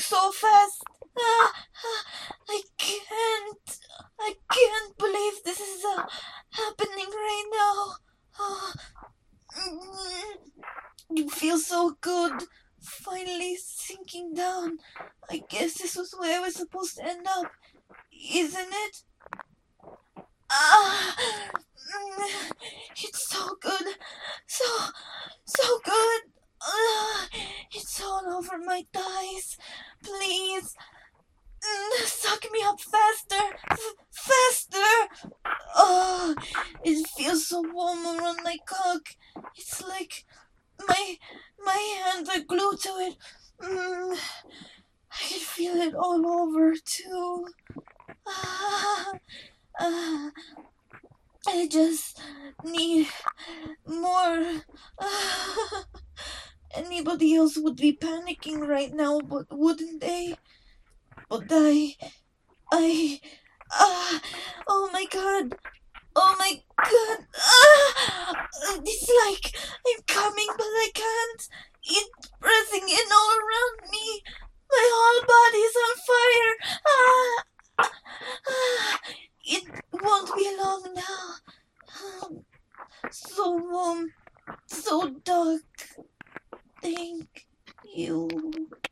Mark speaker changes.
Speaker 1: so fast. Ah, I can't believe this is happening right now. Ah, it feels so good. Finally sinking down. I guess this was where I was supposed to end up, isn't it? Ah, it's so good. So good. It's all over my thighs. Please, suck me up faster. Faster. Oh, it feels so warm around my cock. It's like my hands are glued to it. I can feel it all over too. Ah, I just need more. Anybody else would be panicking right now, but wouldn't they? But I, oh my god, oh my god, it's like I'm coming, but I can't. It's pressing in all around me. My whole body's on fire. It won't be long now. So warm, so dark. Thank you.